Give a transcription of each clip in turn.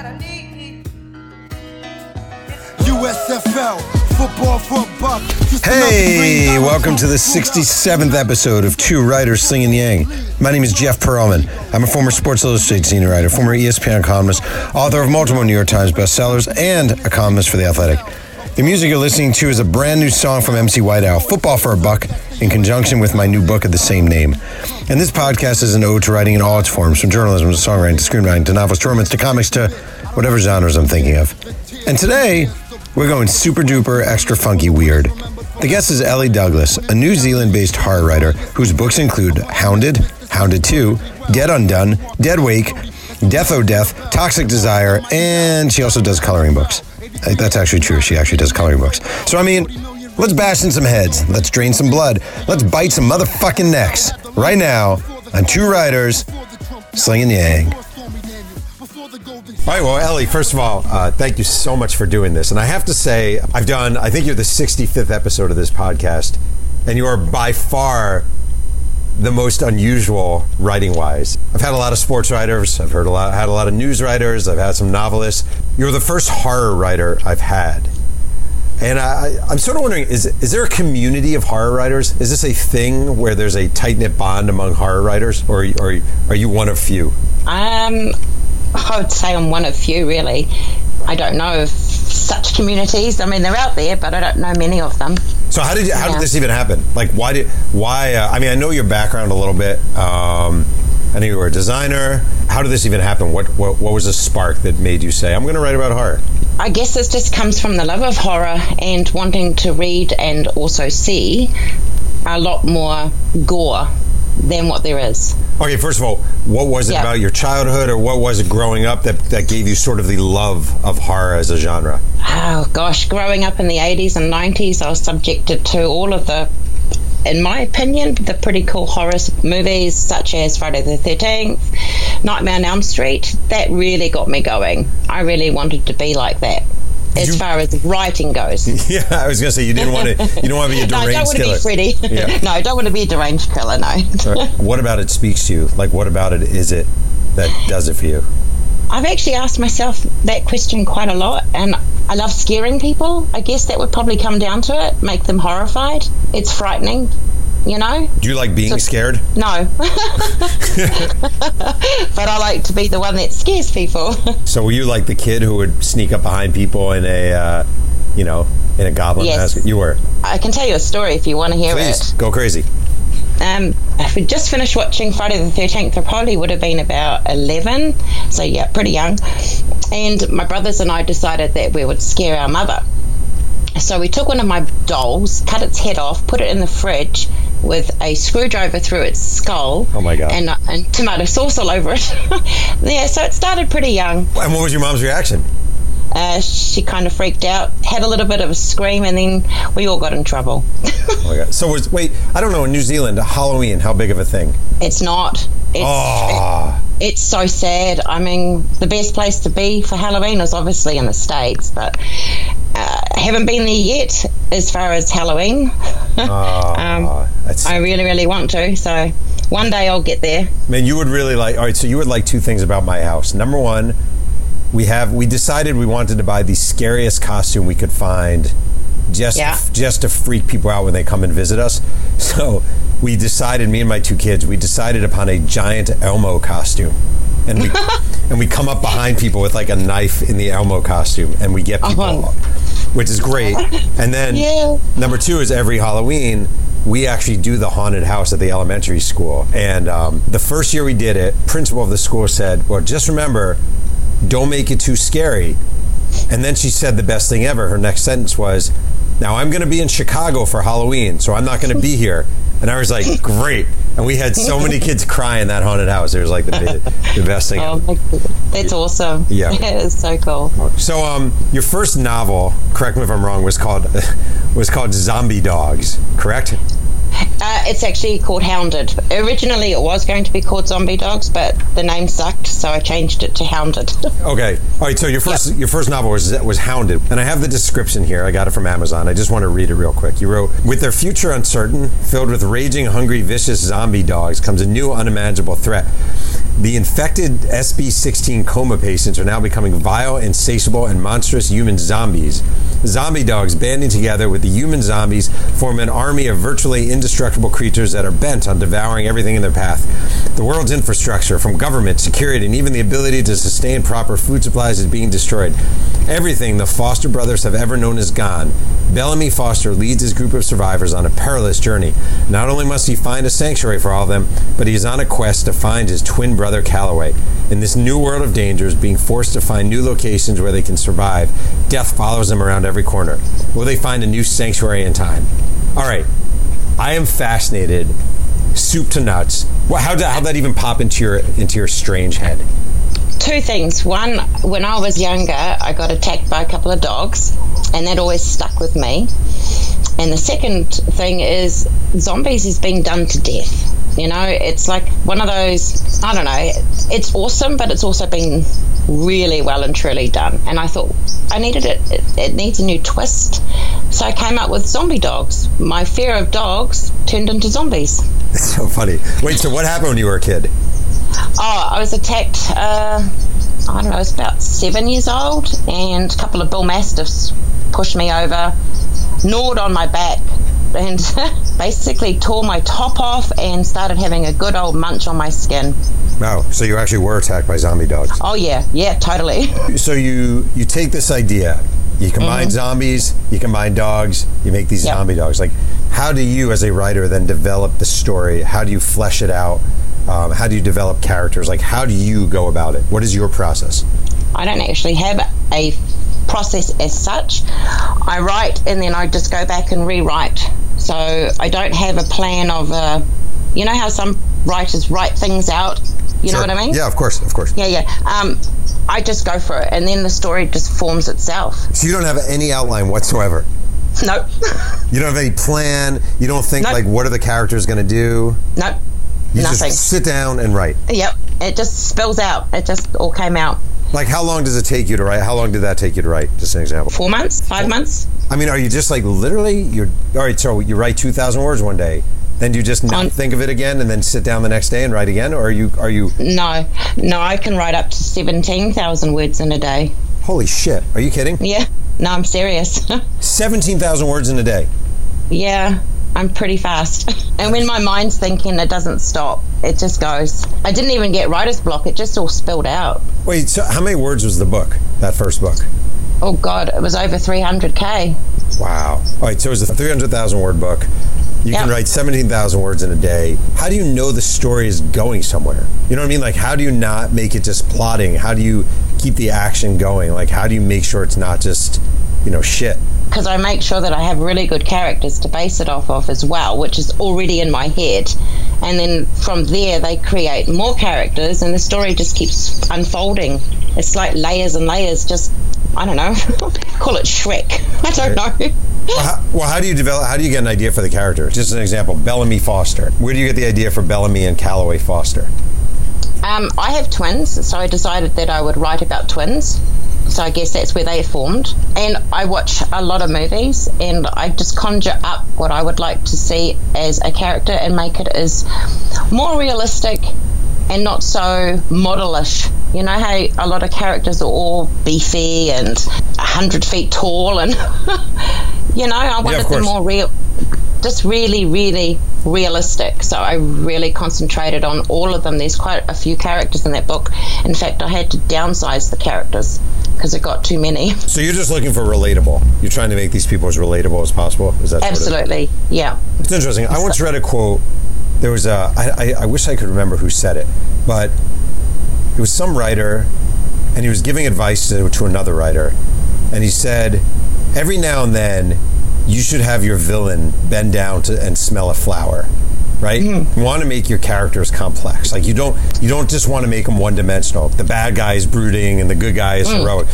USFL, football for a buck. Hey, welcome to the 67th episode of Two Writers Slinging Yang. My name is Jeff Pearlman. I'm a former Sports Illustrated senior writer, former ESPN columnist, author of multiple New York Times bestsellers, and a columnist for The Athletic. The music you're listening to is a brand new song from MC White Owl, Football for a Buck, in conjunction with my new book of the same name. And this podcast is an ode to writing in all its forms, from journalism to songwriting to screenwriting to novels to romance to comics to whatever genres I'm thinking of. And today, we're going super duper extra funky weird. The guest is Ellie Douglas, a New Zealand-based horror writer whose books include Hounded, Hounded 2, Dead Undone, Dead Wake, Death O' Death, Toxic Desire, and she also does coloring books. That's actually true. She actually does coloring books. So, I mean, let's bash in some heads. Let's drain some blood. Let's bite some motherfucking necks. Right now, on Two Writers Slinging Yang. All right, well, Ellie, first of all, thank you so much for doing this. And I have to say, I think you're the 65th episode of this podcast, and you are by far the most unusual writing-wise. I've had a lot of sports writers, I've had a lot of news writers, I've had some novelists. You're the first horror writer I've had. And I'm sort of wondering, is there a community of horror writers? Is this a thing where there's a tight-knit bond among horror writers, or are you one of few? I would say I'm one of few, really. I don't know of such communities. I mean, they're out there, but I don't know many of them. So how did this even happen? Like, why? I mean, I know your background a little bit. I know you were a designer. How did this even happen? What was the spark that made you say, I'm going to write about horror? I guess this just comes from the love of horror and wanting to read and also see a lot more gore than what there is. Okay, first of all, what was it about your childhood, or what was it growing up that gave you sort of the love of horror as a genre? Oh, gosh. Growing up in the 80s and 90s, I was subjected to all of the, in my opinion, the pretty cool horror movies, such as Friday the 13th, Nightmare on Elm Street. That really got me going. I really wanted to be like that. As far as writing goes. Yeah, I was going to say, you don't want to be a deranged killer. No, I don't want to be Freddy. Yeah. No, I don't want to be a deranged killer, no. Right. What about it speaks to you? Like, what about it is it that does it for you? I've actually asked myself that question quite a lot, and I love scaring people. I guess that would probably come down to it, make them horrified. It's frightening, you know? Do you like being scared? No. But I like to be the one that scares people. So were you like the kid who would sneak up behind people in a, in a goblin mask? You were. I can tell you a story if you want to hear it. Please, go crazy. If we just finished watching Friday the 13th, I probably would have been about 11. So, yeah, pretty young. And my brothers and I decided that we would scare our mother. So we took one of my dolls, cut its head off, put it in the fridge with a screwdriver through its skull. Oh, my God. And tomato sauce all over it. Yeah, so it started pretty young. And what was your mom's reaction? She kind of freaked out, had a little bit of a scream, and then we all got in trouble. Oh, my God. So I don't know, in New Zealand, Halloween, how big of a thing? It's not. It's so sad. I mean, the best place to be for Halloween is obviously in the States, but haven't been there yet as far as Halloween. I really, really want to, so one day I'll get there. Man, you would really like, all right, so you would like two things about my house. Number one, we decided we wanted to buy the scariest costume we could find just to freak people out when they come and visit us. So we decided, me and my two kids, we decided upon a giant Elmo costume. And we come up behind people with like a knife in the Elmo costume, and we get people, which is great. And then number two is every Halloween, we actually do the haunted house at the elementary school. And the first year we did it, principal of the school said, well, just remember, don't make it too scary. And then she said the best thing ever. Her next sentence was, now I'm going to be in Chicago for Halloween, so I'm not going to be here. And I was like, great. And we had so many kids cry in that haunted house. It was like the best thing. Oh, my goodness. That's awesome. Yeah. It is so cool. So your first novel, correct me if I'm wrong, was called Zombie Dogs, correct? It's actually called Hounded. Originally, it was going to be called Zombie Dogs, but the name sucked, so I changed it to Hounded. Okay. All right, so your first novel was Hounded, and I have the description here. I got it from Amazon. I just want to read it real quick. You wrote, with their future uncertain, filled with raging, hungry, vicious zombie dogs, comes a new, unimaginable threat. The infected SB-16 coma patients are now becoming vile, insatiable, and monstrous human zombies. Zombie dogs banding together with the human zombies form an army of virtually indestructible creatures that are bent on devouring everything in their path. The world's infrastructure, from government, security, and even the ability to sustain proper food supplies is being destroyed. Everything the Foster brothers have ever known is gone. Bellamy Foster leads his group of survivors on a perilous journey. Not only must he find a sanctuary for all of them, but he is on a quest to find his twin brother Calloway. In this new world of dangers, being forced to find new locations where they can survive, death follows them around every corner. Will they find a new sanctuary in time? All right, I am fascinated, soup to nuts. How'd that even pop into your strange head? Two things. One, when I was younger, I got attacked by a couple of dogs, and that always stuck with me. And the second thing is zombies is being done to death. You know, it's like one of those, I don't know, it's awesome, but it's also been really well and truly done. And I thought I needed it. It needs a new twist. So I came up with zombie dogs. My fear of dogs turned into zombies. It's so funny. Wait, so what happened when you were a kid? Oh, I was attacked, I don't know, I was about 7 years old, and a couple of bull mastiffs pushed me over, gnawed on my back, and basically tore my top off and started having a good old munch on my skin. Wow, so you actually were attacked by zombie dogs? Oh, yeah, totally. So you take this idea, you combine zombies, you combine dogs, you make these zombie dogs. Like, how do you, as a writer, then develop the story? How do you flesh it out? How do you develop characters? Like, how do you go about it? What is your process? I don't actually have a process as such. I write and then I just go back and rewrite. So I don't have a plan of, you know how some writers write things out? You know what I mean? Yeah, of course. Yeah. I just go for it, and then the story just forms itself. So you don't have any outline whatsoever? Nope. You don't have any plan? You don't think, like, what are the characters going to do? Nope. You Nothing. Just sit down and write? Yep. It just spills out. It just all came out. Like, how long does it take you to write? How long did that take you to write? Just an example. 4 months? 5 months? I mean, are you just like literally, all right, so you write 2,000 words one day, then do you just not think of it again and then sit down the next day and write again? Or are you? No, I can write up to 17,000 words in a day. Holy shit. Are you kidding? Yeah. No, I'm serious. 17,000 words in a day? Yeah. I'm pretty fast. And when my mind's thinking, it doesn't stop. It just goes. I didn't even get writer's block. It just all spilled out. Wait, so how many words was the book, that first book? Oh, God, it was over 300K. Wow. All right, so it was a 300,000 word book. You can write 17,000 words in a day. How do you know the story is going somewhere? You know what I mean? Like, how do you not make it just plotting? How do you keep the action going? Like, how do you make sure it's not just, shit? Because I make sure that I have really good characters to base it off of as well, which is already in my head. And then from there, they create more characters, and the story just keeps unfolding. It's like layers and layers, just, I don't know, call it Shrek. I don't know. Well, how do you get an idea for the character? Just an example, Bellamy Foster. Where do you get the idea for Bellamy and Calloway Foster? I have twins, so I decided that I would write about twins. So I guess that's where they formed. And I watch a lot of movies, and I just conjure up what I would like to see as a character and make it as more realistic and not so modelish. You know how a lot of characters are all beefy and 100 feet tall, and I wanted them more real, just really, really realistic. So I really concentrated on all of them. There's quite a few characters in that book. In fact, I had to downsize the characters because it got too many. So you're just looking for relatable. You're trying to make these people as relatable as possible. Is that absolutely? Yeah. It's interesting. I once read a quote. There was I wish I could remember who said it, but it was some writer, and he was giving advice to another writer, and he said, every now and then, you should have your villain bend down and smell a flower, right? Mm-hmm. You want to make your characters complex. Like, you don't just want to make them one-dimensional. The bad guy is brooding and the good guy is heroic.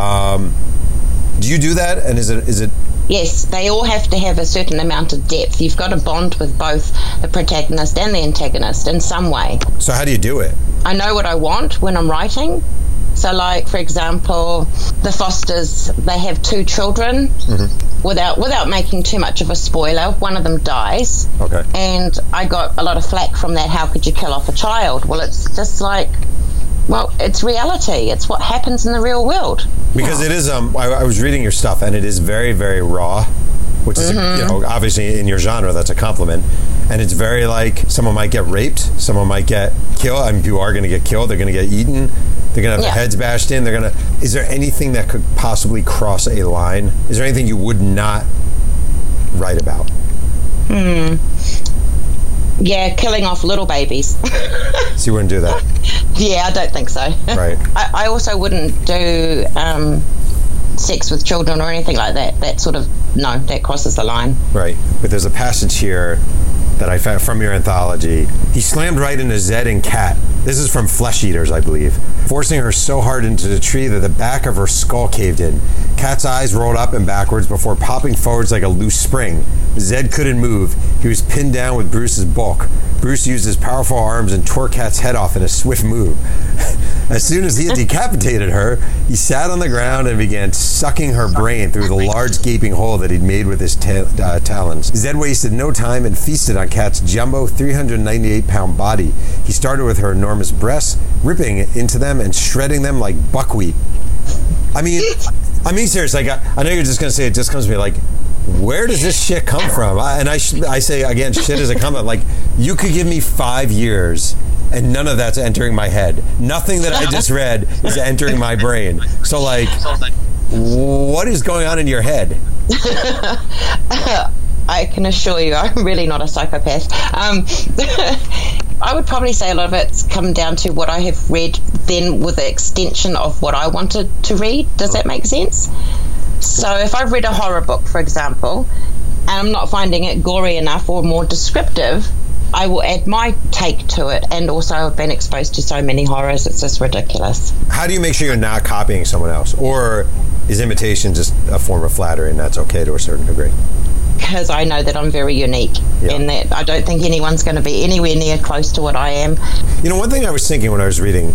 Do you do that? And is it? Yes, they all have to have a certain amount of depth. You've got to bond with both the protagonist and the antagonist in some way. So how do you do it? I know what I want when I'm writing. So, like, for example, the Fosters, they have 2 children. Mm-hmm. without making too much of a spoiler, one of them dies. Okay. And I got a lot of flack from that. How could you kill off a child? Well, it's just like, well, it's reality. It's what happens in the real world. Because it is, I was reading your stuff, and it is very, very raw, which is, obviously in your genre, that's a compliment. And it's very like, someone might get raped, someone might get killed. I mean, people are going to get killed, they're going to get eaten, they're going to have their heads bashed in, is there anything that could possibly cross a line? Is there anything you would not write about? Yeah, killing off little babies. So you wouldn't do that? Yeah, I don't think so. Right. I also wouldn't do sex with children or anything like that. That sort of, no, that crosses the line. Right. But there's a passage here that I found from your anthology. He slammed right into Zed and Kat. This is from Flesh Eaters, I believe. Forcing her so hard into the tree that the back of her skull caved in. Kat's eyes rolled up and backwards before popping forwards like a loose spring. Zed couldn't move. He was pinned down with Bruce's bulk. Bruce used his powerful arms and tore Kat's head off in a swift move. As soon as he had decapitated her, he sat on the ground and began sucking her brain through the large gaping hole that he'd made with his talons. Zed wasted no time and feasted on Kat's jumbo 398-pound body. He started with her enormous breasts, ripping into them and shredding them like buckwheat. I mean, seriously, I know you're just going to say it just comes to me like, where does this shit come from? I say, again, shit is a comment. Like, you could give me 5 years and none of that's entering my head. Nothing that I just read is entering my brain. So, like, what is going on in your head? I can assure you, I'm really not a psychopath. I would probably say a lot of it's come down to what I have read then with the extension of what I wanted to read. Does that make sense? So if I've read a horror book, for example, and I'm not finding it gory enough or more descriptive, I will add my take to it. And also I've been exposed to so many horrors, it's just ridiculous. How do you make sure you're not copying someone else? Or is imitation just a form of flattery and that's okay to a certain degree? Because I know that I'm very unique in that I don't think anyone's going to be anywhere near close to what I am. You know, one thing I was thinking when I was reading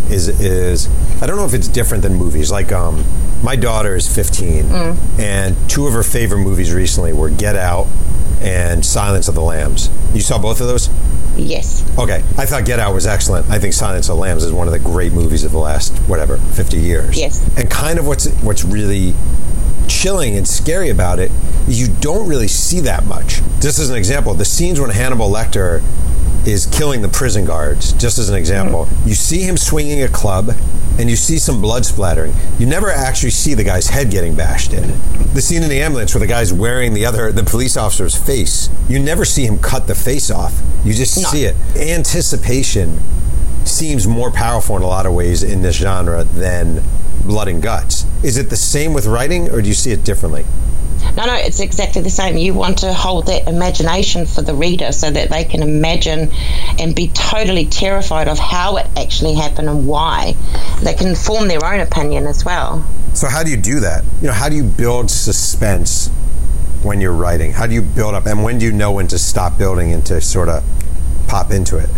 is I don't know if it's different than movies. Like, my daughter is 15, and two of her favorite movies recently were Get Out and Silence of the Lambs. You saw both of those? Yes. Okay. I thought Get Out was excellent. I think Silence of the Lambs is one of the great movies of the last, 50 years. Yes. And kind of what's really chilling and scary about it is you don't really see that much. Just as an example, the scenes when Hannibal Lecter is killing the prison guards, just as an example, you see him swinging a club and you see some blood splattering. You never actually see the guy's head getting bashed in. The scene in the ambulance where the guy's wearing the police officer's face, you never see him cut the face off. You just see it. Anticipation seems more powerful in a lot of ways in this genre than blood and guts. Is it the same with writing, or do you see it differently? No, it's exactly the same. You want to hold that imagination for the reader so that they can imagine and be totally terrified of how it actually happened and why. They can form their own opinion as well. So how do you do that? You know, how do you build suspense when you're writing? How do you build up, and when do you know when to stop building and to sort of pop into it?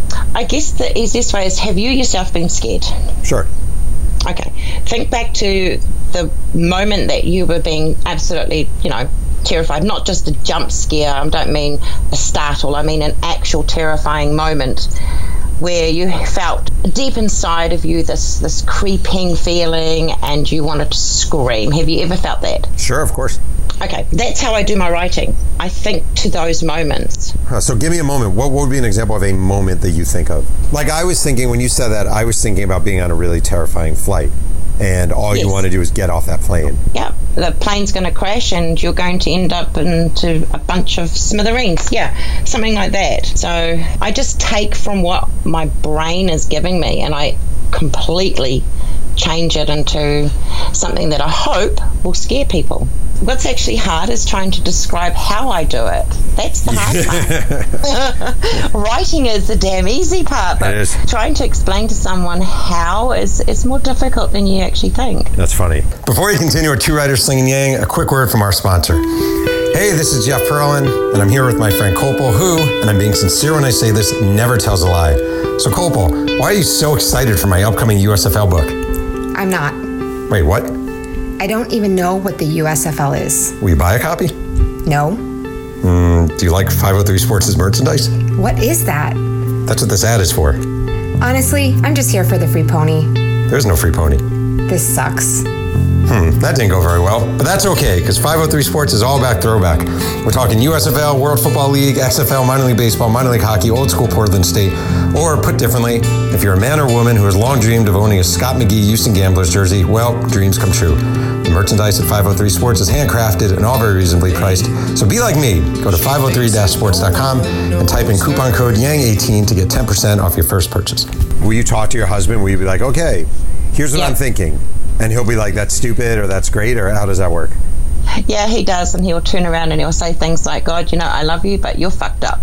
I guess the easiest way is, have you yourself been scared? Sure. Okay. Think back to the moment that you were being absolutely, terrified. Not just a jump scare. I don't mean a startle. I mean an actual terrifying moment where you felt deep inside of you this creeping feeling and you wanted to scream. Have you ever felt that? Sure, of course. Okay, that's how I do my writing. I think to those moments. So give me a moment. What would be an example of a moment that you think of? Like, I was thinking, when you said that, I was thinking about being on a really terrifying flight and all you want to do is get off that plane. Yeah, the plane's going to crash and you're going to end up into a bunch of smithereens. Yeah, something like that. So I just take from what my brain is giving me and I completely change it into something that I hope will scare people. What's actually hard is trying to describe how I do it. That's the hard part. Writing is the damn easy part, but trying to explain to someone how is more difficult than you actually think. That's funny. Before we continue our Two Writers Slinging Yang, a quick word from our sponsor. Hey, this is Jeff Perlman, and I'm here with my friend Copal, who, and I'm being sincere when I say this, never tells a lie. So Copal, why are you so excited for my upcoming USFL book? I'm not. Wait, what? I don't even know what the USFL is. Will you buy a copy? No. Do you like 503 Sports' merchandise? What is that? That's what this ad is for. Honestly, I'm just here for the free pony. There's no free pony. This sucks. That didn't go very well, but that's okay, because 503 Sports is all about throwback. We're talking USFL, World Football League, XFL, minor league baseball, minor league hockey, old school Portland State, or put differently, if you're a man or woman who has long dreamed of owning a Scott McGee Houston Gamblers jersey, well, dreams come true. The merchandise at 503 Sports is handcrafted and all very reasonably priced, so be like me. Go to 503-sports.com and type in coupon code YANG18 to get 10% off your first purchase. Will you talk to your husband? Will you be like, okay, here's what I'm thinking? And he'll be like, that's stupid, or that's great, or how does that work? Yeah, he does, and he'll turn around and he'll say things like, God, I love you, but you're fucked up.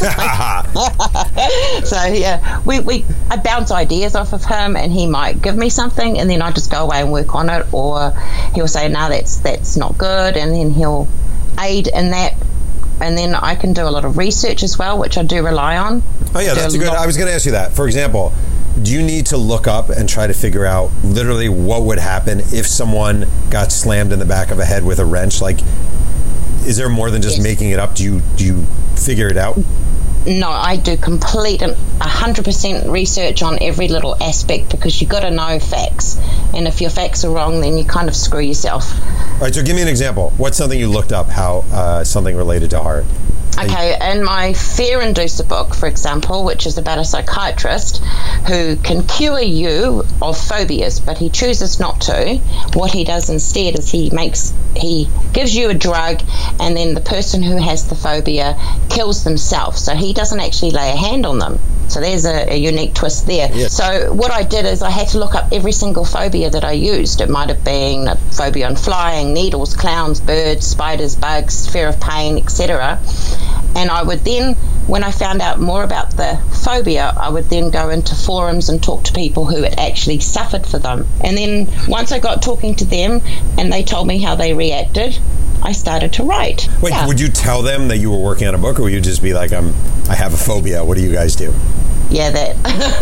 So, yeah, I bounce ideas off of him, and he might give me something, and then I just go away and work on it, or he'll say, no, that's not good, and then he'll aid in that. And then I can do a lot of research as well, which I do rely on. Oh, yeah, that's good. I was going to ask you that. For example, do you need to look up and try to figure out literally what would happen if someone got slammed in the back of a head with a wrench? Like, is there more than just making it up? Do you figure it out? No, I do complete 100% research on every little aspect, because you got to know facts. And if your facts are wrong, then you kind of screw yourself. All right, so give me an example. What's something you looked up, how something related to heart? Okay, in my Fear Inducer book, for example, which is about a psychiatrist who can cure you of phobias, but he chooses not to, what he does instead is he gives you a drug, and then the person who has the phobia kills themselves. So he doesn't actually lay a hand on them. So there's a unique twist there. Yes. So what I did is I had to look up every single phobia that I used. It might have been a phobia on flying, needles, clowns, birds, spiders, bugs, fear of pain, etc. And I would then, when I found out more about the phobia, I would then go into forums and talk to people who had actually suffered for them. And then once I got talking to them and they told me how they reacted, I started to write. Wait, would you tell them that you were working on a book, or would you just be like, I have a phobia, what do you guys do? Yeah, that.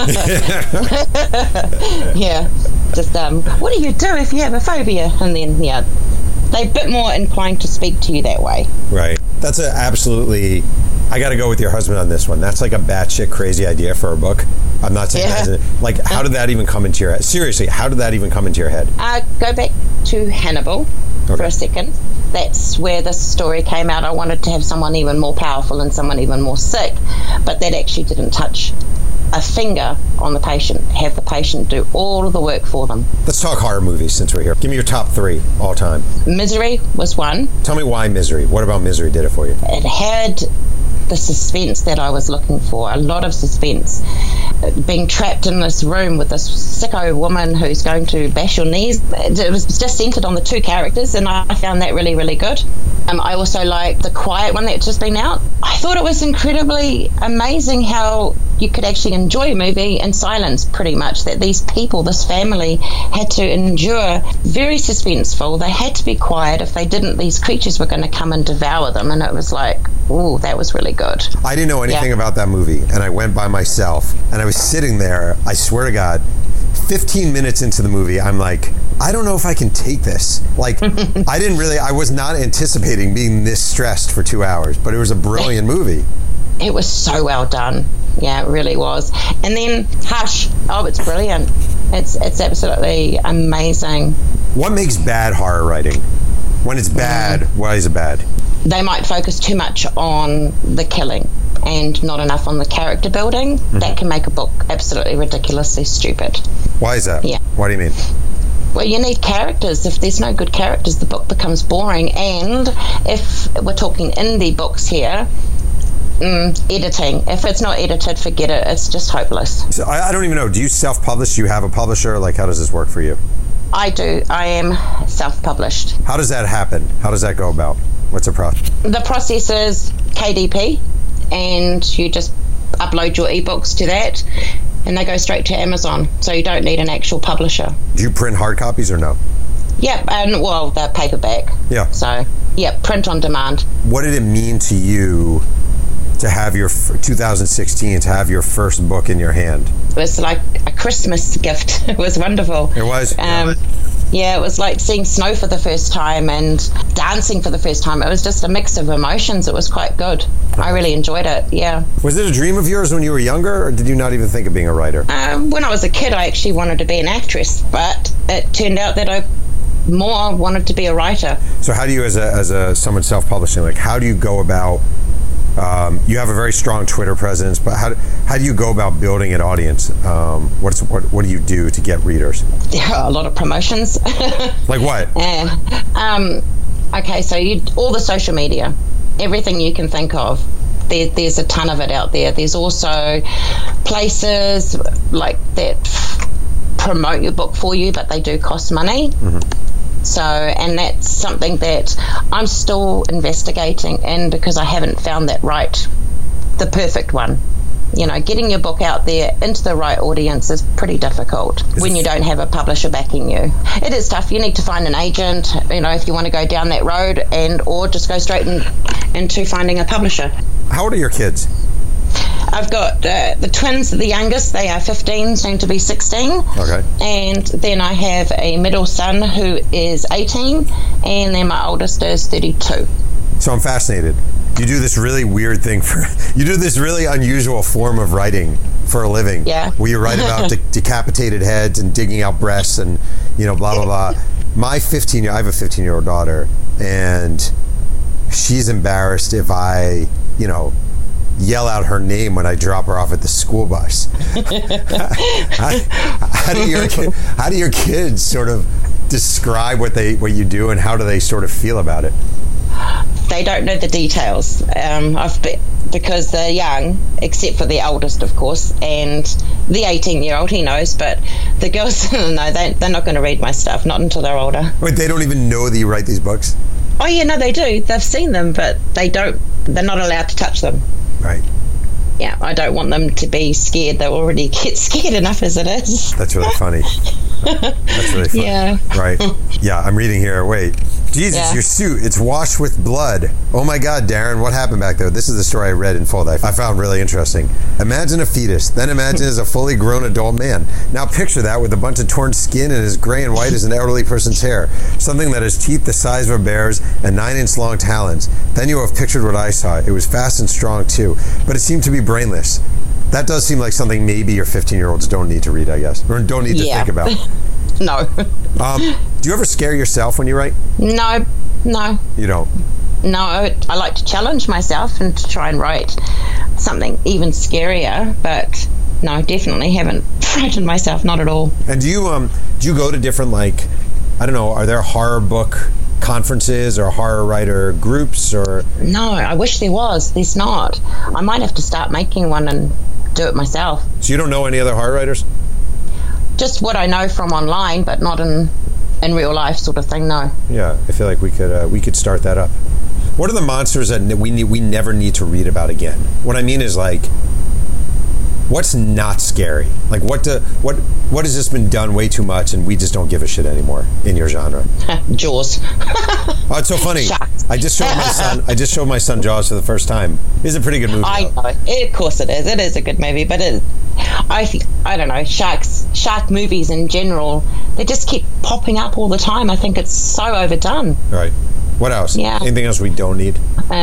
Yeah. Just, what do you do if you have a phobia? And then, yeah, they're a bit more inclined to speak to you that way. Right. That's absolutely, I got to go with your husband on this one. That's like a batshit crazy idea for a book. I'm not saying that. Like, how did that even come into your head? Seriously, how did that even come into your head? Go back to Hannibal for a second. That's where this story came out. I wanted to have someone even more powerful and someone even more sick, but that actually didn't touch a finger on the patient, have the patient do all of the work for them. Let's talk horror movies since we're here. Give me your top 3 all time. Misery was one. Tell me why Misery. What about Misery did it for you? It had the suspense that I was looking for, a lot of suspense. Being trapped in this room with this sicko woman who's going to bash your knees. It was just centered on the 2 characters, and I found that really, really good. I also liked The Quiet one that's just been out. I thought it was incredibly amazing how you could actually enjoy a movie in silence, pretty much, that these people, this family, had to endure. Very suspenseful. They had to be quiet. If they didn't, these creatures were going to come and devour them, and it was like, ooh, that was really good. I didn't know anything about that movie, and I went by myself, and I was sitting there, I swear to God, 15 minutes into the movie, I'm like, I don't know if I can take this. Like, I was not anticipating being this stressed for 2 hours, but it was a brilliant movie. It was so well done. Yeah, it really was. And then Hush. Oh, it's brilliant. It's absolutely amazing. What makes bad horror writing? When it's bad, why is it bad? They might focus too much on the killing and not enough on the character building. That can make a book absolutely ridiculously stupid. Why is that? Yeah. What do you mean? Well, you need characters. If there's no good characters, the book becomes boring. And if we're talking indie books here, editing. If it's not edited, forget it. It's just hopeless. So I don't even know. Do you self-publish? Do you have a publisher? Like, how does this work for you? I do. I am self-published. How does that happen? How does that go about? What's the process? The process is KDP, and you just upload your ebooks to that, and they go straight to Amazon. So you don't need an actual publisher. Do you print hard copies or no? Yeah, and well, they're paperback. Yeah. So, yeah, print on demand. What did it mean to you to have your 2016 to have your first book in your hand? It was like a Christmas gift. It was wonderful. It was. Yeah, it was like seeing snow for the first time and dancing for the first time. It was just a mix of emotions. It was quite good. I really enjoyed it, yeah. Was it a dream of yours when you were younger, or did you not even think of being a writer? When I was a kid, I actually wanted to be an actress, but it turned out that I more wanted to be a writer. So how do you, as someone self-publishing, like how do you go about, you have a very strong Twitter presence, but how do you go about building an audience? What do you do to get readers? Yeah, a lot of promotions. Like what? Okay, so all the social media, everything you can think of. There's a ton of it out there. There's also places like that promote your book for you, but they do cost money. So, and that's something that I'm still investigating in because I haven't found the perfect one. You know, getting your book out there into the right audience is pretty difficult when you don't have a publisher backing you. It is tough. You need to find an agent, you know, if you want to go down that road, or just go straight into finding a publisher. How old are your kids? I've got the twins, the youngest, they are 15, soon to be 16. Okay. And then I have a middle son who is 18, and then my oldest is 32. So I'm fascinated. You do this really weird thing you do this really unusual form of writing for a living. Yeah. Where you write about decapitated heads and digging out breasts and, you know, blah, blah, blah. I have a 15-year-old daughter, and she's embarrassed if I, you know, yell out her name when I drop her off at the school bus. How do your kids sort of describe what you do, and how do they sort of feel about it? They don't know the details because they're young, except for the oldest, of course, and the 18-year-old, he knows, but the girls, no, they're not going to read my stuff, not until they're older. Wait, they don't even know that you write these books? Oh, yeah, no, they do. They've seen them, but they're not allowed to touch them. Right. Yeah, I don't want them to be scared. They already get scared enough as it is. That's really funny. That's really funny. Yeah. Right. Yeah, I'm reading here. Wait. Jesus, Yeah. your suit, it's washed with blood. Oh my God, Darren, what happened back there? This is the story I read in full that I found really interesting. Imagine a fetus, then imagine as a fully grown adult man. Now picture that with a bunch of torn skin and as gray and white as an elderly person's hair. Something that has teeth the size of a bear's and 9-inch long talons. Then you have pictured what I saw. It was fast and strong too, but it seemed to be brainless. That does seem like something maybe your 15-year-olds don't need to read, I guess, or don't need to think about. No. Do you ever scare yourself when you write? No. You don't? No, I like to challenge myself and to try and write something even scarier, but no, definitely haven't frightened myself, not at all. And do you go to different, like, I don't know, are there horror book conferences or horror writer groups or? No, I wish there was. There's not. I might have to start making one and do it myself. So you don't know any other horror writers? Just what I know from online, but not in real life sort of thing, no. Yeah, I feel like we could start that up. What are the monsters that we never need to read about again? What I mean is, like, what's not scary? Like, what has just been done way too much and we just don't give a shit anymore in your genre? Jaws. Oh, it's so funny. Sharks. I just showed my son Jaws for the first time. It's a pretty good movie. I know. Of course it is. It is a good movie, but I don't know, shark movies in general, they just keep popping up all the time. I think it's so overdone. Right. What else? Yeah. Anything else we don't need?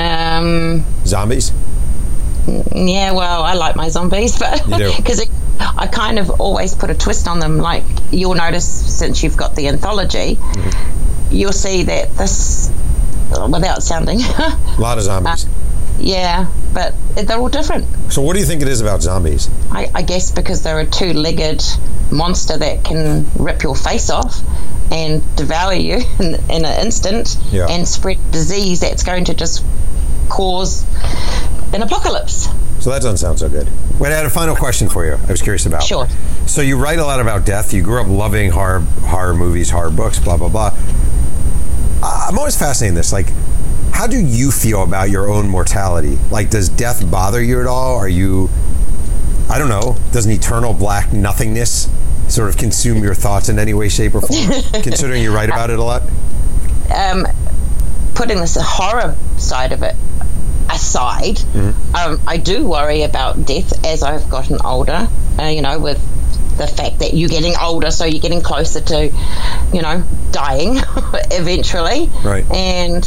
Zombies? Yeah, well, I like my zombies, but you do? Because I kind of always put a twist on them. Like, you'll notice since you've got the anthology, you'll see that this, without sounding a lot of zombies. Yeah, but they're all different. So what do you think it is about zombies? I guess because they're a two-legged monster that can rip your face off and devour you in an instant, and spread disease that's going to just cause an apocalypse. So that doesn't sound so good. Wait, I had a final question for you. I was curious about. Sure. So you write a lot about death. You grew up loving horror movies, horror books, blah, blah, blah. I'm always fascinated in this. Like, how do you feel about your own mortality? Like, does death bother you at all? Are you, I don't know, does an eternal black nothingness sort of consume your thoughts in any way, shape, or form, considering you write about it a lot? Putting this horror side of it aside, I do worry about death as I've gotten older, with the fact that you're getting older, so you're getting closer to, you know, dying eventually. Right. And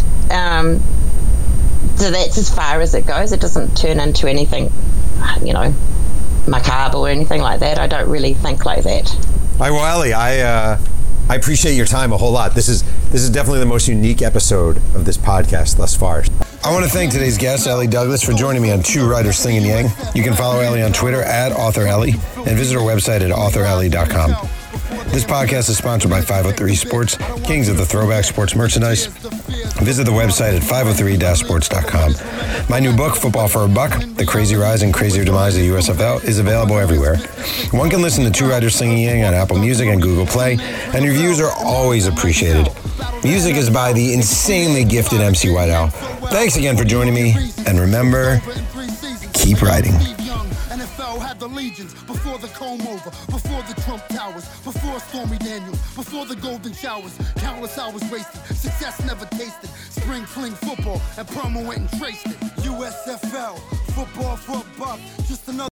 so that's as far as it goes. It doesn't turn into anything, you know, macabre or anything like that. I don't really think like that. All right, well, Ellie, I appreciate your time a whole lot. This is definitely the most unique episode of this podcast thus far. I want to thank today's guest, Ellie Douglas, for joining me on Two Writers Slinging Yang. You can follow Ellie on Twitter @AuthorEllie and visit her website at authorellie.com. This podcast is sponsored by 503 Sports, kings of the throwback sports merchandise. Visit the website at 503-sports.com. My new book, Football for a Buck, The Crazy Rise and Crazier Demise of the USFL, is available everywhere. One can listen to Two Writers Slinging Yang on Apple Music and Google Play, and reviews are always appreciated. Music is by the insanely gifted MC White Owl. Thanks again for joining me, and remember, keep writing. NFL had the legions before the comb over, before the Trump Towers, before Stormy Daniels, before the golden showers. Countless hours wasted, success never tasted. Spring clean football, and promo went and traced it. USFL, football for a buck, just another